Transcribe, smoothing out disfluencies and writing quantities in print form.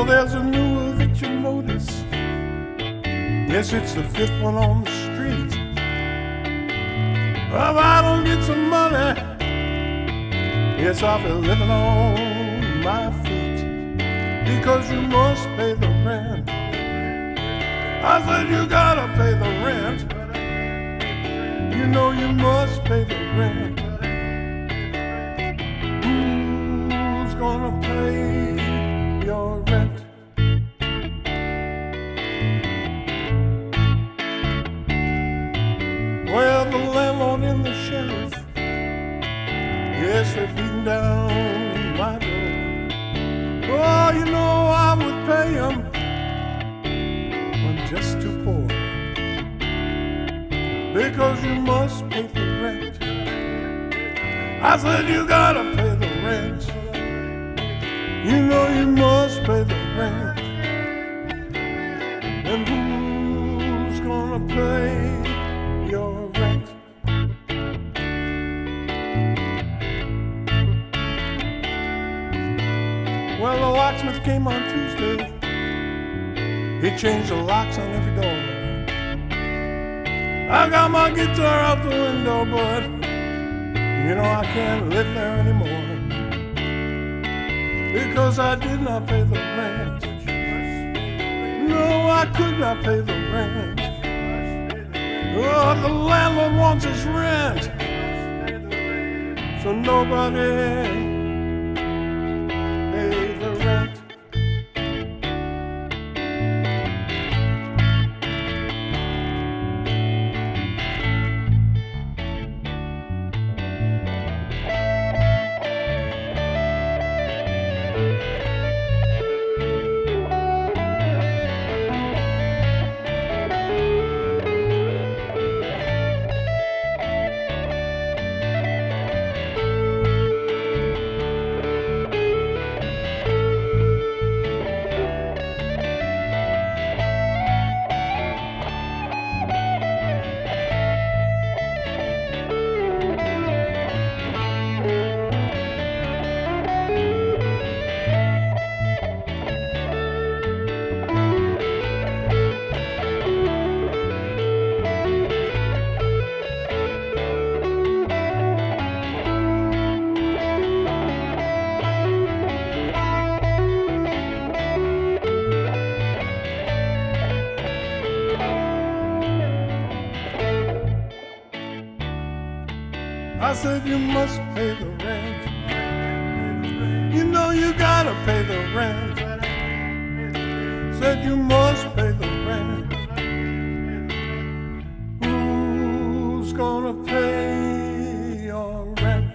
there's a new eviction notice. Yes, it's the fifth one on the street. If I don't get some money, yes, I'll be living on my feet. Because you must pay the rent. I said you gotta pay the rent. You know you must pay the rent. Who's gonna pay your rent? Well, the landlord and the sheriff, yes, they're beating down my door. Oh, you know I would pay them, I'm just too poor. Because you must pay the rent. I said you gotta pay the rent. You know you must pay the rent. And who's gonna pay your rent? Well, the locksmith came on Tuesday. He changed the locks on every door. I got my guitar out the window, but you know I can't live there anymore. Because I did not pay the rent. No, I could not pay the rent. Oh, the landlord wants his rent. So nobody pay the rent. I said you must pay the rent. You know you gotta pay the rent. Said you must pay the rent. Who's gonna pay